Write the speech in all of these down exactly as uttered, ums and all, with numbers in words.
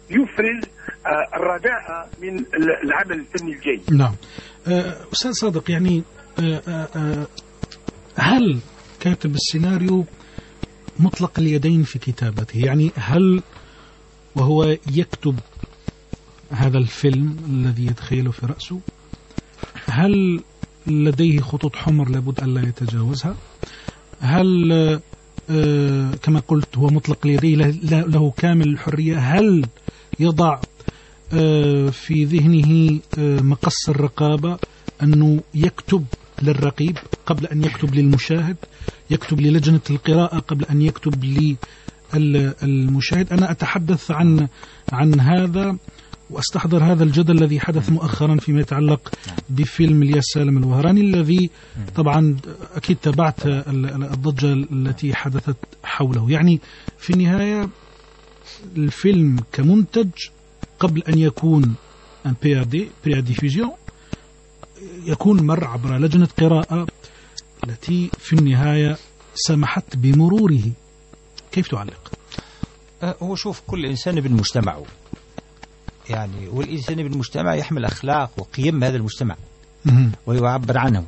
يفرز الرداء من العمل الفني الجيد. نعم. أستاذ صادق، يعني هل كاتب السيناريو مطلق اليدين في كتابته؟ يعني هل وهو يكتب هذا الفيلم الذي يتخيله في رأسه، هل لديه خطوط حمر لابد أن لا يتجاوزها؟ هل آه كما قلت هو مطلق اليدين له كامل الحرية؟ هل يضع آه في ذهنه آه مقص الرقابة أنه يكتب للرقيب قبل أن يكتب للمشاهد، يكتب للجنة القراءة قبل أن يكتب للمشاهد؟ أنا أتحدث عن عن هذا وأستحضر هذا الجدل الذي حدث مؤخرا فيما يتعلق بفيلم الياس سالم الوهراني، الذي طبعا أكيد تابعت الضجة التي حدثت حوله. يعني في النهاية الفيلم كمنتج قبل أن يكون ان بي ار دي بري ديفيزيون يكون مر عبر لجنة قراءة التي في النهاية سمحت بمروره. كيف تعلق؟ هو شوف، كل إنسان بالمجتمع، يعني والإنسان بالمجتمع يحمل أخلاق وقيم هذا المجتمع ويعبر عنه،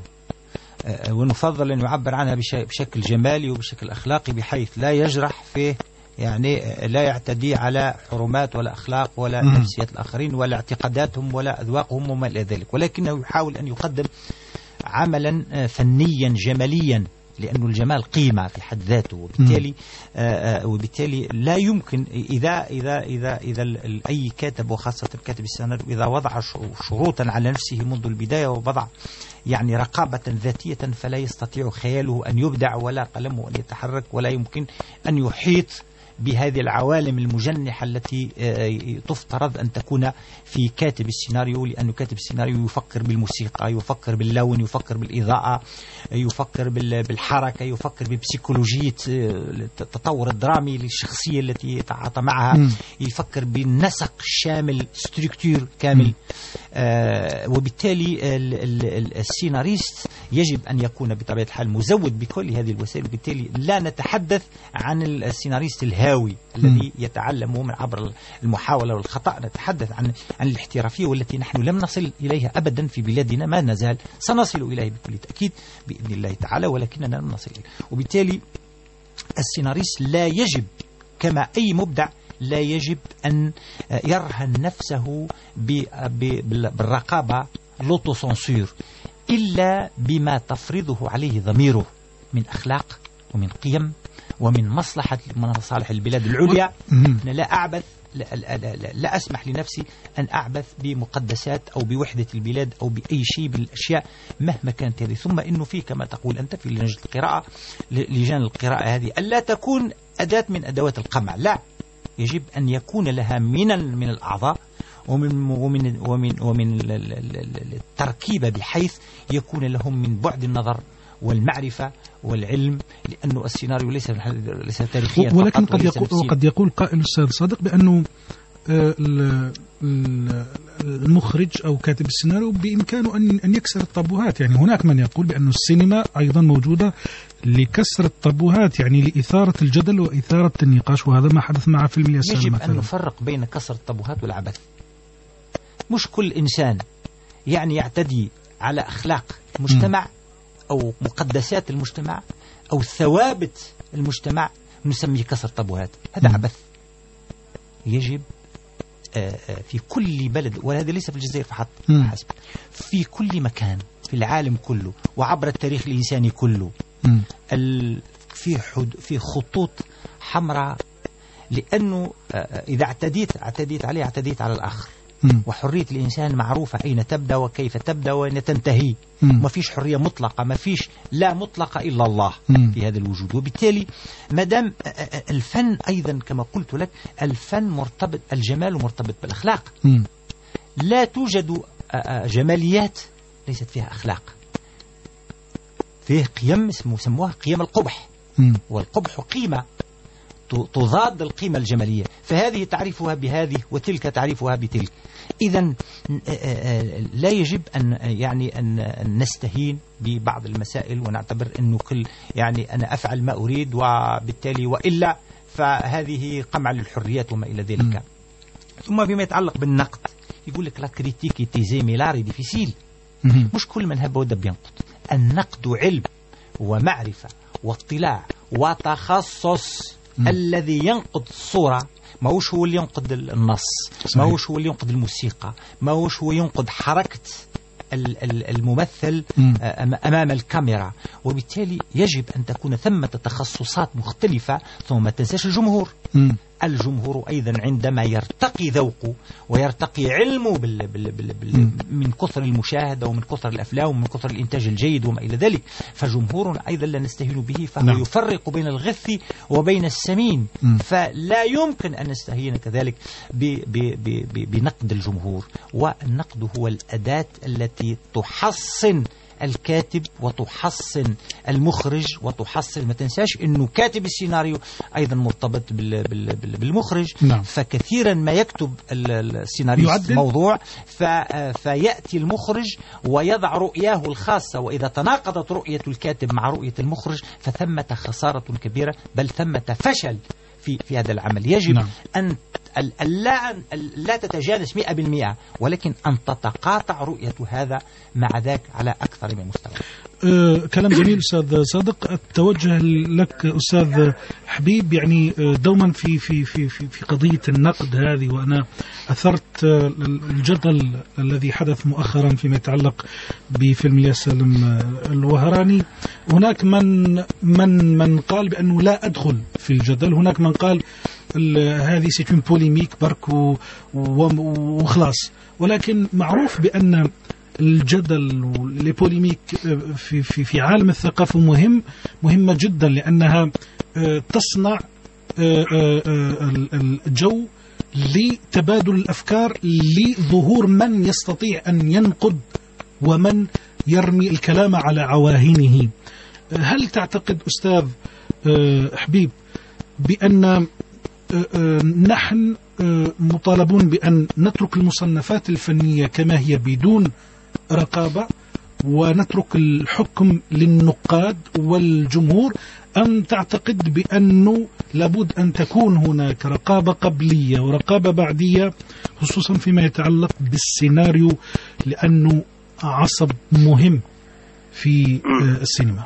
ونفضل أن يعبر عنها بشكل جمالي وبشكل أخلاقي بحيث لا يجرح فيه، يعني لا يعتدي على حرمات ولا أخلاق ولا نفسيات الآخرين ولا اعتقاداتهم ولا أذواقهم وما إلى ذلك، ولكنه يحاول أن يقدم عملا فنيا جماليا، لأنه الجمال قيمة في حد ذاته، وبالتالي آه وبالتالي لا يمكن إذا إذا إذا إذا أي كاتب وخاصة كاتب السيناريو إذا وضع شروطا على نفسه منذ البداية ووضع يعني رقابة ذاتية، فلا يستطيع خياله أن يبدع ولا قلمه أن يتحرك ولا يمكن أن يحيط بهذه العوالم المجنحة التي تفترض أن تكون في كاتب السيناريو، لأنه كاتب السيناريو يفكر بالموسيقى، يفكر باللون، يفكر بالإضاءة، يفكر بالحركة، يفكر ببسيكولوجية التطور الدرامي للشخصية التي يتعاطى معها، يفكر بالنسق الشامل، ستركتور كامل. آه وبالتالي السيناريست يجب أن يكون بطبيعة الحال مزود بكل هذه الوسائل، وبالتالي لا نتحدث عن السيناريست الهاوي الذي يتعلم من عبر المحاولة والخطأ، نتحدث عن عن الاحترافية والتي نحن لم نصل إليها أبدا في بلادنا، ما نزال سنصل إليه بكل تأكيد بإذن الله تعالى، ولكننا لم نصل إليه. وبالتالي السيناريست لا يجب كما أي مبدع لا يجب أن يرهن نفسه بالرقابة لوتوسنسور إلا بما تفرضه عليه ضميره من أخلاق ومن قيم ومن مصلحة مصالح البلاد العليا. أنا لا أعبث لا, لا, لا, لا أسمح لنفسي أن أعبث بمقدسات أو بوحدة البلاد أو بأي شيء بالأشياء مهما كانت هذه. ثم إنه في كما تقول أنت في لجنة القراءة، لجان القراءة هذه ألا تكون أداة من أدوات القمع، لا، يجب أن يكون لها من من الأعضاء ومن ومن ومن ومن التركيبة بحيث يكون لهم من بعد النظر والمعرفة والعلم، لأنه السيناريو ليس ليس تاريخيا، ولكن قد يقول وقد يقول قائل أستاذ صادق بأنه المخرج أو كاتب السيناريو بإمكانه أن أن يكسر الطابوهات. يعني هناك من يقول بأن السينما أيضا موجودة لكسر الطابوهات، يعني لإثارة الجدل وإثارة النقاش، وهذا ما حدث مع فيلم الياس سالم. يجب مثلا أن نفرق بين كسر الطابوهات والعبث. مش كل إنسان يعني يعتدي على أخلاق المجتمع م. أو مقدسات المجتمع أو ثوابت المجتمع نسميه كسر طابوهات، هذا م. عبث. يجب في كل بلد، وهذا ليس في الجزائر فقط حسب، في كل مكان في العالم كله وعبر التاريخ الإنساني كله في في خطوط حمراء، لأنه إذا اعتديت اعتديت عليه اعتديت على الآخر. وحرية الإنسان معروفة أين تبدأ وكيف تبدأ وأين تنتهي. ما فيش حرية مطلقة، ما فيش لا مطلقة إلا الله في هذا الوجود. وبالتالي مدام الفن أيضا كما قلت لك، الفن مرتبط، الجمال مرتبط بالأخلاق. لا توجد جماليات ليست فيها أخلاق، فيه قيم سموها قيم القبح، والقبح قيمة تضاد القيمة الجمالية، فهذه تعرفها بهذه وتلك تعرفها بتلك. إذن لا يجب أن يعني أن نستهين ببعض المسائل ونعتبر أنه كل يعني أنا أفعل ما أريد وبالتالي وإلا فهذه قمع للحريات وما إلى ذلك. ثم فيما يتعلق بالنقد يقول لك لا كريتيك ايتي زيميلار ديفيسيل. مش كل من هب ودب ينقد. النقد علم ومعرفة واطلاع وتخصص. مم. الذي ينقد الصورة ما هوش هو اللي ينقد النص، ما هوش هو اللي ينقد الموسيقى، ما هوش هو ينقد حركة الممثل أمام الكاميرا. وبالتالي يجب أن تكون ثمة تخصصات مختلفة. ثم ما تنساش الجمهور. م. الجمهور أيضا عندما يرتقي ذوقه ويرتقي علمه بال بال بال بال من كثر المشاهدة ومن كثر الأفلام ومن كثر الإنتاج الجيد وما إلى ذلك، فجمهور أيضا لا نستهين به، فهو نعم. يفرق بين الغث وبين السمين. م. فلا يمكن أن نستهين كذلك ب ب ب ب بنقد الجمهور. والنقد هو الأداة التي تحصن الكاتب وتحصن المخرج وتحصن. ما تنساش انه كاتب السيناريو ايضا مرتبط بال بال بالمخرج. نعم. فكثيرا ما يكتب السيناريو موضوع فياتي المخرج ويضع رؤياه الخاصه، واذا تناقضت رؤيه الكاتب مع رؤيه المخرج فثمة خساره كبيره، بل ثمة فشل في في هذا العمل. يجب نعم. ان لا لا تتجانس مئة بالمئة، ولكن أن تتقاطع رؤية هذا مع ذاك على أكثر من مستوى. أه كلام جميل أستاذ صادق. التوجه لك أستاذ حبيب، يعني دوما في في في في, في قضية النقد هذه، وأنا أثرت الجدل الذي حدث مؤخرا فيما يتعلق بفيلم ياسلم الوهراني. هناك من من من قال بأنه لا أدخل في الجدل، هناك من قال هذه سيتون بوليميك برك وخلاص. ولكن معروف بأن الجدل والبوليميك في في في عالم الثقافة مهم مهمة جدا، لأنها تصنع الجو لتبادل الأفكار، لظهور من يستطيع أن ينقد ومن يرمي الكلام على عواهنه. هل تعتقد أستاذ حبيب بأن نحن مطالبون بأن نترك المصنفات الفنية كما هي بدون رقابة ونترك الحكم للنقاد والجمهور، أم تعتقد بأنه لابد أن تكون هناك رقابة قبلية ورقابة بعدية، خصوصا فيما يتعلق بالسيناريو لأنه عصب مهم في السينما؟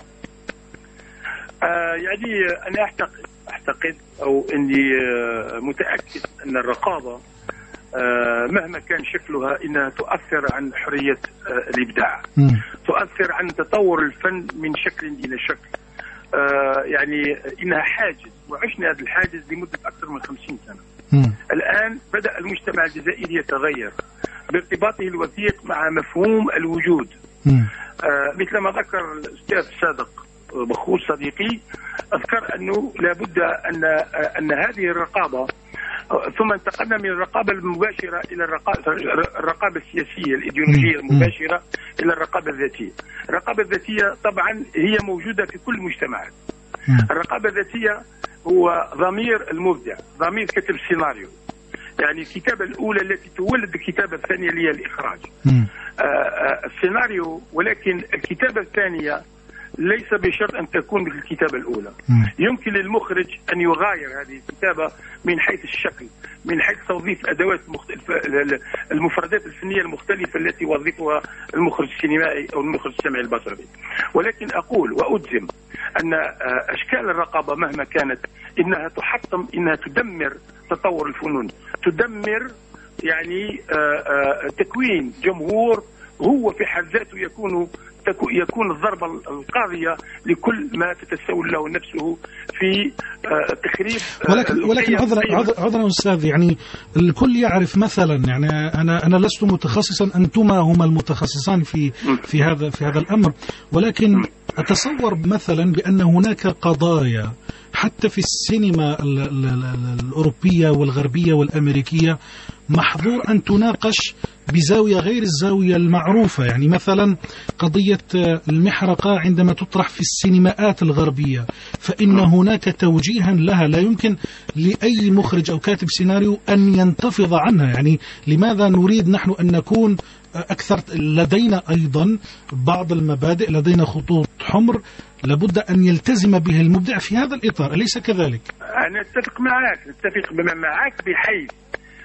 آه يعني أنا أعتقد أعتقد أو أني متأكد أن الرقابة مهما كان شكلها إنها تؤثر عن حرية الإبداع، م. تؤثر عن تطور الفن من شكل إلى شكل. يعني إنها حاجز، وعشنا هذا الحاجز لمدة أكثر من خمسين سنة. م. الآن بدأ المجتمع الجزائري يتغير بارتباطه الوثيق مع مفهوم الوجود. مثل ما ذكر الأستاذ صادق بخور صديقي، أذكر أنه لابد أن أن هذه الرقابة، ثم انتقلنا من الرقابة المباشرة إلى الرقابة السياسية الإيديولوجية المباشرة إلى الرقابة الذاتية. الرقابة الذاتية طبعا هي موجودة في كل المجتمعات. الرقابة الذاتية هو ضمير المبدع، ضمير كاتب السيناريو، يعني الكتابة الأولى التي تولد الكتابة الثانية اللي هي الإخراج. السيناريو، ولكن الكتابة الثانية ليس بشرط أن تكون مثل الكتابة الأولى. م. يمكن للمخرج أن يغاير هذه الكتابة من حيث الشكل، من حيث توظيف الأدوات المختلفة، المفردات الفنية المختلفة التي يوظفها المخرج السينمائي أو المخرج السمعي البصري. ولكن أقول وأجزم أن أشكال الرقابة مهما كانت إنها تحطم، إنها تدمر تطور الفنون، تدمر يعني تكوين جمهور هو في حد ذاته يكون يكون الضربة القاضية لكل ما تتسول له نفسه في تخريب. ولكن ولكن عذرا عذرا أستاذ، يعني الكل يعرف مثلا، يعني أنا أنا لست متخصصا، أنتما هما المتخصصان في في هذا في هذا الأمر، ولكن أتصور مثلا بأن هناك قضايا حتى في السينما الأوروبية والغربية والأمريكية محظور أن تناقش بزاوية غير الزاوية المعروفة. يعني مثلا قضية المحرقة عندما تطرح في السينماءات الغربية فإن هناك توجيها لها لا يمكن لأي مخرج أو كاتب سيناريو أن ينتفض عنها. يعني لماذا نريد نحن أن نكون أكثر؟ لدينا أيضا بعض المبادئ، لدينا خطوط حمر لابد أن يلتزم به المبدع في هذا الإطار، أليس كذلك؟ أنا أتفق معك، أتفق معك بحيث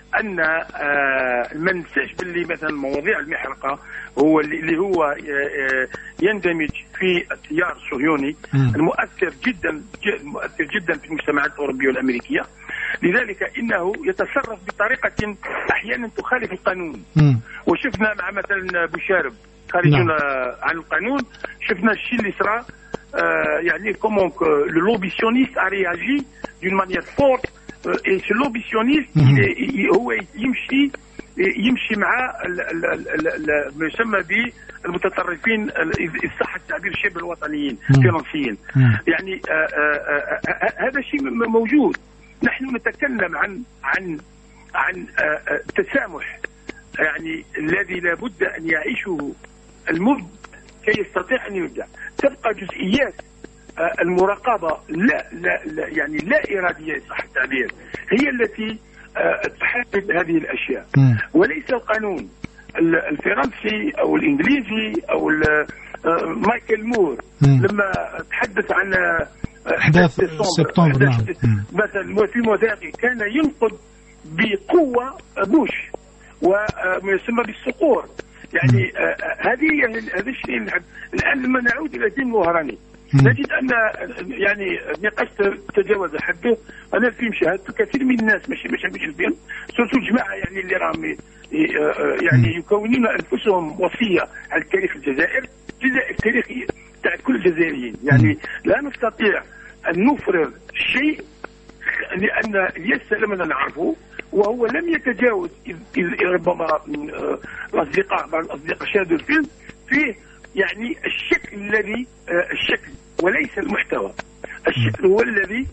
ان المنسج باللي مثلا مواضيع المحرقه هو اللي هو يندمج في التيار الصهيوني المؤثر جدا مؤثر جدا في المجتمعات الاوروبيه والامريكيه. لذلك انه يتصرف بطريقه احيانا تخالف القانون. وشفنا مع مثلا بوشارب خارجون عن القانون، شفنا الشيء اللي صرا يعني كومون لو لوبيسيونيست ا رياجي دون مانيير فورت. اي سو لوبيسيونيست هو يمشي يمشي مع ما يسمى بالمتطرفين الصح التعبير شبه الوطنيين فرنسيين. يعني هذا شيء موجود. نحن نتكلم عن عن عن التسامح يعني الذي لا بد ان يعيشه المبدع كي يستطيع ان يبدع. تبقى جزئيات المراقبه لا لا, لا يعني لا اراديه صح التعبير هي التي تحدد هذه الاشياء وليس القانون الفرنسي او الانجليزي او مايكل مور لما تحدث عن احداث سبتمبر نعم. مثلا في موثاقي كان ينقد بقوه بوش وما يسمى بالصقور. يعني هذه هذا الشيء. الان لما نعود الى دين الوهراني نجد ان يعني نقاش تجاوز حده. انا الفيلم شاهدت كثير من الناس ماشي ماشي ماشي الفيلم سورتو الجماعه يعني اللي راهم يعني يكونون انفسهم وصيه على تاريخ الجزائر. الجزائر تاريخ تاع كل الجزائريين. يعني لا نستطيع ان نفرض شيء لان الياس لم نعرفه وهو لم يتجاوز ربما الاصدقاء بعض الاصدقاء شاهدوا الفيلم فيه يعني الشكل الذي الشكل وليس المحتوى. الشكل هو الذي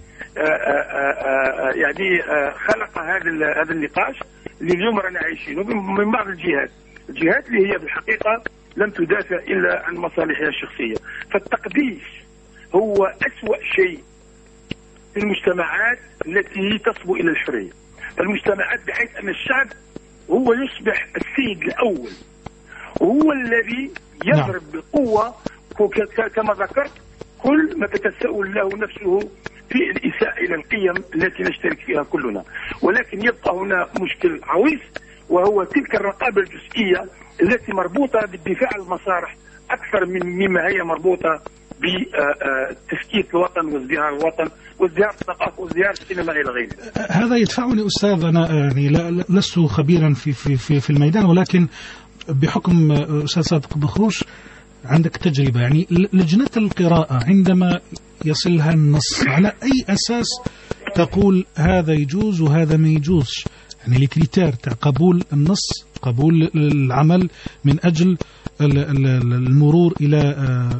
يعني خلق هذا هذا النقاش اللي اليوم رانا عايشينه من بعض الجهات الجهات اللي هي في الحقيقه لم تدافع الا عن مصالحها الشخصيه. فالتقديس هو أسوأ شيء في المجتمعات التي تصبو الى الحريه. المجتمعات بحيث ان الشعب هو يصبح السيد الاول وهو الذي يضرب بقوه كما ذكرت كل ما تتساءل له نفسه في الإساءة إلى القيم التي نشترك فيها كلنا. ولكن يبقى هنا مشكل عويص وهو تلك الرقابة الجزئية التي مربوطة بالدفاع عن المصالح أكثر من مما هي مربوطة بتسكيت الوطن وازدهار الوطن وازدهار الثقافة وازدهار السينما إلى غيره. هذا يدفعني أستاذ أنا يعني لست خبيرا في في في في الميدان ولكن بحكم أستاذ صادق بخروش عندك تجربة. يعني لجنة القراءة عندما يصلها النص على أي أساس تقول هذا يجوز وهذا ما يجوزش؟ يعني الكريتير تاع قبول النص قبول العمل من أجل المرور إلى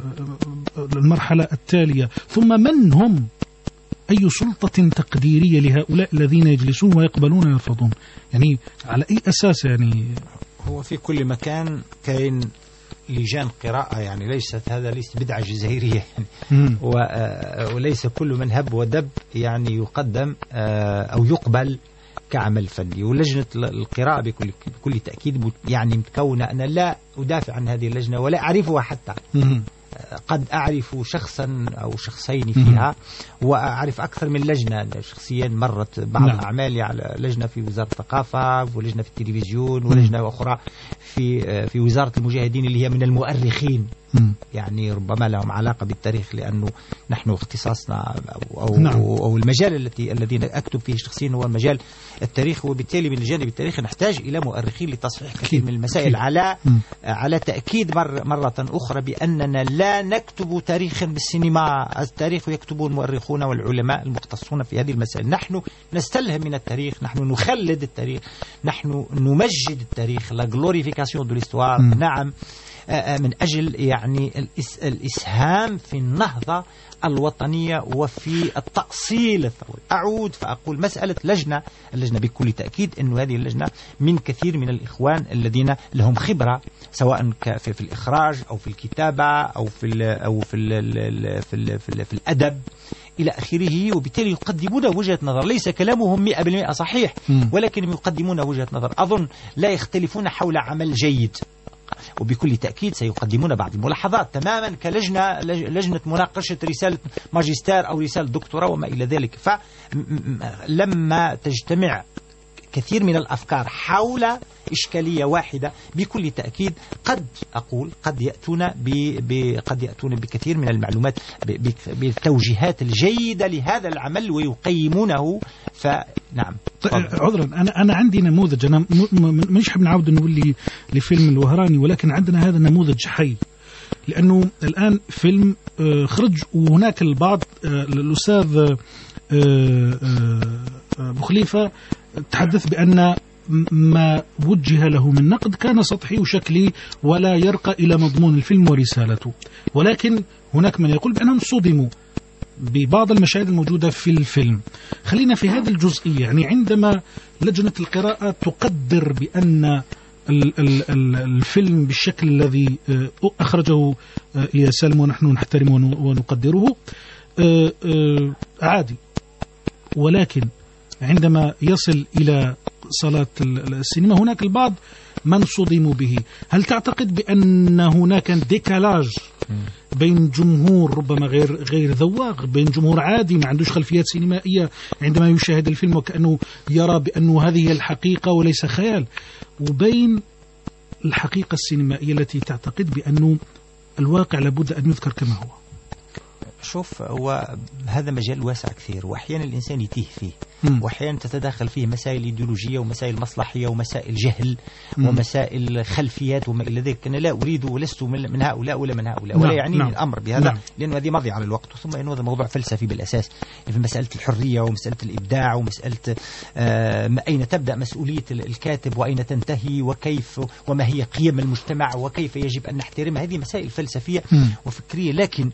المرحلة التالية. ثم من هم أي سلطة تقديرية لهؤلاء الذين يجلسون ويقبلون ويرفضون؟ يعني على أي أساس؟ يعني هو في كل مكان كاين لجان قراءة. يعني ليست هذا ليس بدعة جزائرية يعني وليس كل من هب ودب يعني يقدم أو يقبل كعمل فني. ولجنة القراءة بكل بكل تأكيد يعني متكونة. أنا لا أدافع عن هذه اللجنة ولا أعرفها حتى. قد أعرف شخصا أو شخصين فيها وأعرف أكثر من لجنة شخصيا مرت بعض نعم. أعمالي على لجنة في وزارة الثقافة ولجنة في التلفزيون ولجنة أخرى في في وزارة المجاهدين اللي هي من المؤرخين. يعني ربما لهم علاقة بالتاريخ لأنه نحن اختصاصنا أو, أو, نعم. أو المجال التي الذي أكتب فيه شخصيا هو مجال التاريخ. وبالتالي من الجانب التاريخي نحتاج إلى مؤرخين لتصحيح كثير من المسائل على على تأكيد مر مرة أخرى بأننا لا نكتب تاريخا بالسينما. التاريخ يكتبون المؤرخون والعلماء المختصون في هذه المسائل. نحن نستلهم من التاريخ، نحن نخلد التاريخ، نحن نمجد التاريخ. لا glorification de l'histoire. نعم من أجل يعني الإسهام في النهضة الوطنية وفي التأصيل الثوري. أعود فأقول مسألة لجنة اللجنة بكل تأكيد أن هذه اللجنة من كثير من الإخوان الذين لهم خبرة سواء في الإخراج أو في الكتابة أو في ال أو في ال في ال في, ال في الأدب إلى آخره. وبالتالي يقدمون وجهة نظر ليس كلامهم مئة بالمئة صحيح ولكن يقدمون وجهة نظر أظن لا يختلفون حول عمل جيد. وبكل تأكيد سيقدمون بعض الملاحظات تماما كلجنة لجنة مناقشة رسالة ماجستير أو رسالة دكتوراه وما إلى ذلك. فلما تجتمع كثير من الأفكار حول إشكالية واحدة بكل تأكيد قد أقول قد يأتون ب قد يأتون بكثير من المعلومات بالتوجيهات الجيدة لهذا العمل ويقيمونه. فنعم عذرا أنا أنا عندي نموذج، أنا مش حاب نعود نقول لفيلم الوهراني، ولكن عندنا هذا النموذج حي، لأنه الآن فيلم خرج وهناك البعض الأستاذ بوخليفة تحدث بأن ما وجه له من نقد كان سطحي وشكلي ولا يرقى إلى مضمون الفيلم ورسالته، ولكن هناك من يقول بأنهم صدموا ببعض المشاهد الموجودة في الفيلم. خلينا في هذه الجزئية، يعني عندما لجنة القراءة تقدر بأن الفيلم بالشكل الذي أخرجه يا سالم ونحن نحترمه ونقدره عادي، ولكن عندما يصل إلى صالات السينما هناك البعض من صدموا به. هل تعتقد بأن هناك ديكالاج بين جمهور ربما غير غير ذواق، بين جمهور عادي ما عندوش خلفيات سينمائية عندما يشاهد الفيلم وكأنه يرى بأنه هذه الحقيقة وليس خيال، وبين الحقيقة السينمائية التي تعتقد بأنه الواقع لابد أن يذكر كما هو؟ شوف، هو هذا مجال واسع كثير، وأحيانا الإنسان يتيه فيه، وأحيانا تتداخل فيه مسائل إيديولوجية ومسائل مصلحية ومسائل جهل مم. ومسائل خلفيات وما إلى ذلك. أنا لا أريد ولست من هؤلاء ولا من هؤلاء، ولا يعنيني نعم. الأمر بهذا نعم. لأنه هذه مضيعة للوقت، ثم إنه هذا موضوع فلسفي بالأساس، في مسألة الحرية ومسألة الإبداع ومسألة آه أين تبدأ مسؤولية الكاتب وأين تنتهي، وكيف وما هي قيم المجتمع وكيف يجب أن نحترمها. هذه مسائل فلسفية مم. وفكرية. لكن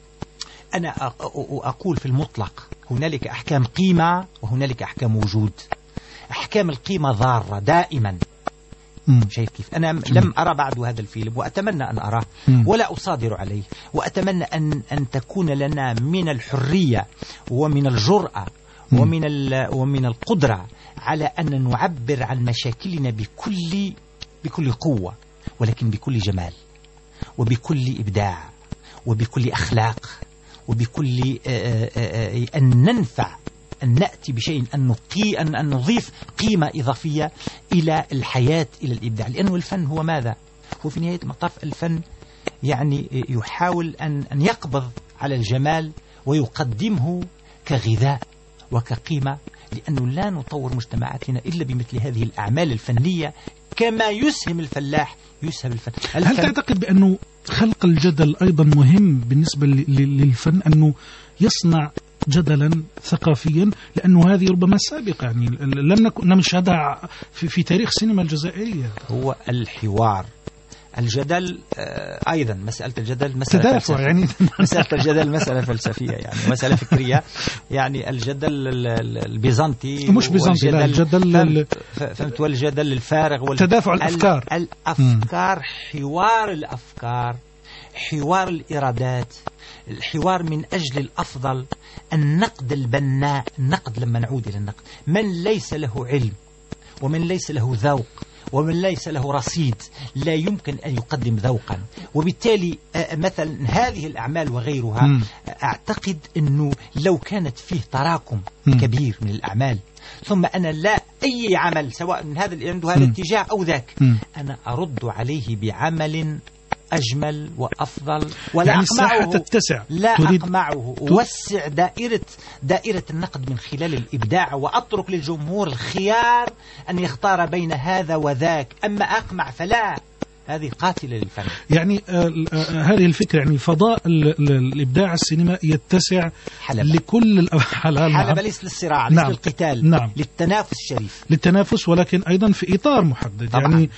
أنا أقول في المطلق هنالك أحكام قيمة وهنالك أحكام وجود. أحكام القيمة ضارة دائما. شايف كيف؟ أنا لم أرى بعد هذا الفيلم وأتمنى أن أراه ولا أصادر عليه، وأتمنى أن أن تكون لنا من الحرية ومن الجرأة ومن ومن القدرة على أن نعبر عن مشاكلنا بكل بكل قوة، ولكن بكل جمال وبكل إبداع وبكل أخلاق وبكل أن ننفع، أن نأتي بشيء، أن نقي أن أن نضيف قيمة إضافية إلى الحياة، إلى الإبداع. لأنه الفن هو ماذا؟ هو في نهاية المطاف الفن يعني يحاول أن أن يقبض على الجمال ويقدمه كغذاء وكقيمة، لأنه لا نطور مجتمعاتنا إلا بمثل هذه الأعمال الفنية، كما يسهم الفلاح يسهم الفن. هل تعتقد بأنه خلق الجدل أيضا مهم بالنسبة للفن، أنه يصنع جدلا ثقافيا؟ لأنه هذه ربما سابقة، يعني لم نكن نشهدها في, في تاريخ السينما الجزائرية. هو الحوار، الجدل أيضا مسألة الجدل مسألة تدافع، يعني مسألة الجدل مسألة فلسفية، يعني مسألة فكرية. يعني الجدل البيزنطي مش بيزنطي، لا الجدل فهمت، والجدل الفارغ تدافع الأفكار الأفكار حوار الأفكار، حوار الإرادات، الحوار من أجل الأفضل، النقد البناء. النقد لما نعود إلى النقد، من ليس له علم ومن ليس له ذوق ومن ليس له رصيد لا يمكن أن يقدم ذوقا. وبالتالي مثلا هذه الأعمال وغيرها م. أعتقد أنه لو كانت فيه تراكم م. كبير من الأعمال، ثم أنا لا أي عمل سواء من هذا عنده هذا الاتجاه أو ذاك م. أنا أرد عليه بعمل أجمل وأفضل، ولا يعني أقمعه تتسع. لا أقمعه، أوسع دائرة دائرة النقد من خلال الإبداع، وأترك للجمهور الخيار أن يختار بين هذا وذاك. أما أقمع فلا، هذه قاتلة للفن. يعني آه آه هذه الفكرة، يعني فضاء الإبداع السينمائي يتسع حلبة. لكل حلبة حلبة ليس للصراع، ليس نعم. للقتال، نعم. للتنافس الشريف، للتنافس، ولكن أيضا في إطار محدد. طبعا. يعني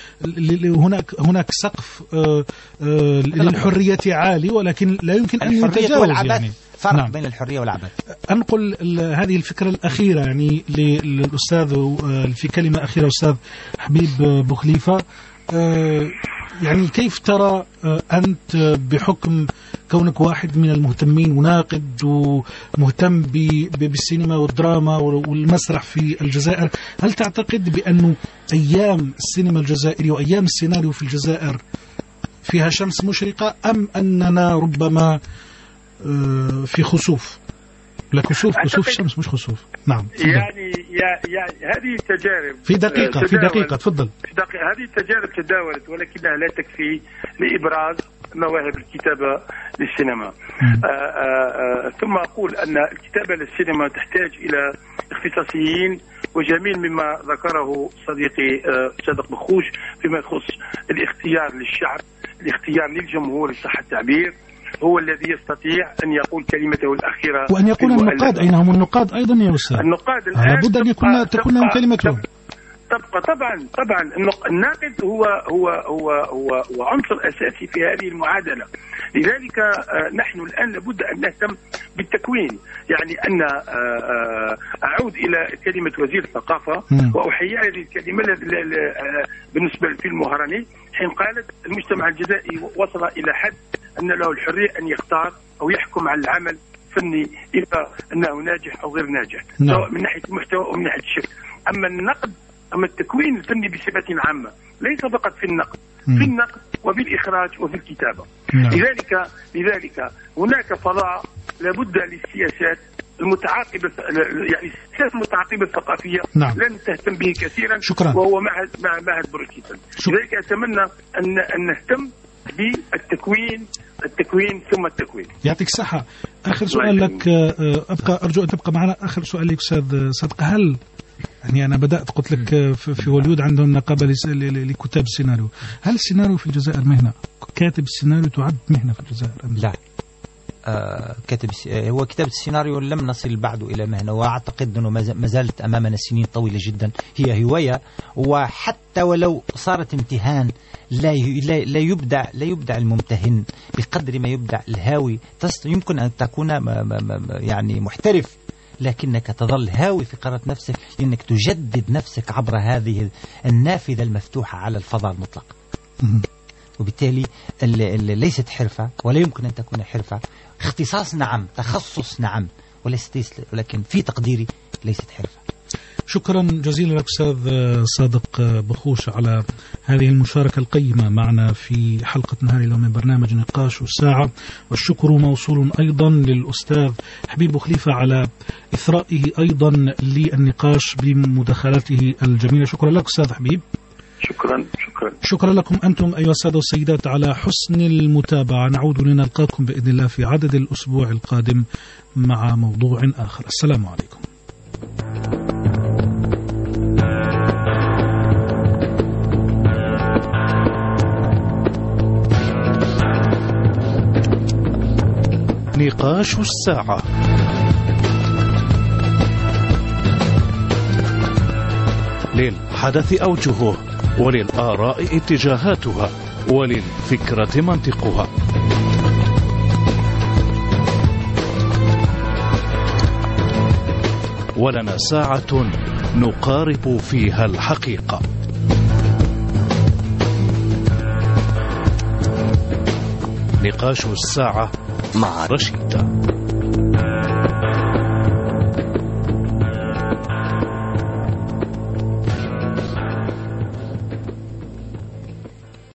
هناك هناك سقف آه آه للحرية عالي، ولكن لا يمكن أن يتجاوز. يعني فرق نعم. بين الحرية والعبث. أنقل هذه الفكرة الأخيرة يعني للأستاذ في كلمة أخيرة، أستاذ حبيب بوخليفة. يعني كيف ترى أنت بحكم كونك واحد من المهتمين وناقد ومهتم بالسينما والدراما والمسرح في الجزائر، هل تعتقد بأنه أيام السينما الجزائرية وأيام السيناريو في الجزائر فيها شمس مشرقة، أم أننا ربما في خسوف؟ لا كسوف كسوف شمس مش خسوف. نعم يعني يعني هذه التجارب في دقيقة في دقيقة تفضل. في دقيقة هذه التجارب تداولت ولكنها لا تكفي لإبراز مواهب الكتابة للسينما. آآ آآ ثم أقول أن الكتابة للسينما تحتاج إلى اختصاصيين، وجميل مما ذكره صديقي صادق بخوش فيما يخص الاختيار للشعب، الاختيار للجمهور صح التعبير، هو الذي يستطيع أن يقول كلمته الأخيرة، وأن يكون النقاد. أين هم النقاد أيضا يا أستاذ؟ النقاد الآن لابد أن يكون تكون لهم كلمتهم. تبقى طبعا طبعا الناقد هو هو هو هو, هو عنصر اساسي في هذه المعادله. لذلك نحن الان لابد ان نهتم بالتكوين، يعني ان اعود الى كلمه وزير الثقافه واحيي هذه الكلمه بالنسبه للفيلم المهراني حين قالت المجتمع الجزائري وصل الى حد ان له الحريه ان يختار او يحكم على العمل الفني اذا انه ناجح او غير ناجح، سواء من ناحيه المحتوى او من ناحيه الشكل. اما النقد أما التكوين الفني بصفة عامة ليس فقط في النقد، في النقد وفي الإخراج وفي الكتابة. لذلك لذلك هناك فضاء لابد للسياسات المتعاقبة، يعني السياسات المتعاقبة الثقافية نعم. لن تهتم به كثيرا. شكرا. وهو معهد مع معهد بروكيتن. لذلك أتمنى أن أن نهتم بالتكوين التكوين ثم التكوين. يعطيك الصحة. آخر سؤال لك، أبقى أرجو أن تبقى معنا. آخر سؤال لك أستاذ صدق، هل يعني أنا بدأت قلت لك في هوليود عندهم نقابة لكتاب السيناريو، هل السيناريو في الجزائر مهنة؟ كاتب السيناريو تعد مهنة في الجزائر أم لا؟ آه كاتب هو كتابة السيناريو لم نصل بعد إلى مهنة، وأعتقد أنه ما زالت أمامنا سنين طويلة جدا. هي هواية، وحتى ولو صارت امتهان لا لا يبدع لا يبدع الممتهن بقدر ما يبدع الهاوي. يمكن أن تكون يعني محترف، لكنك تظل هاوي في قارة نفسك، لأنك تجدد نفسك عبر هذه النافذة المفتوحة على الفضاء المطلق. وبالتالي ليست حرفة ولا يمكن أن تكون حرفة. اختصاص نعم، تخصص نعم، ولكن في تقديري ليست حرفة. شكرا جزيلا لك أستاذ صادق بخوش على هذه المشاركة القيمة معنا في حلقة نهار اليوم من برنامج نقاش الساعة. والشكر موصول أيضا للأستاذ حبيب خليفة على إثرائه أيضا للنقاش بمداخلته الجميلة. شكرا لك أستاذ حبيب. شكرا شكرا شكرا لكم أنتم أيها السادة والسيدات على حسن المتابعة. نعود لنلقاكم بإذن الله في عدد الأسبوع القادم مع موضوع آخر. السلام عليكم. نقاش الساعة. للحدث أوجهه، وللآراء اتجاهاتها، وللفكرة منطقها. ولنا ساعة نقارب فيها الحقيقة. نقاش الساعة مع رشيد.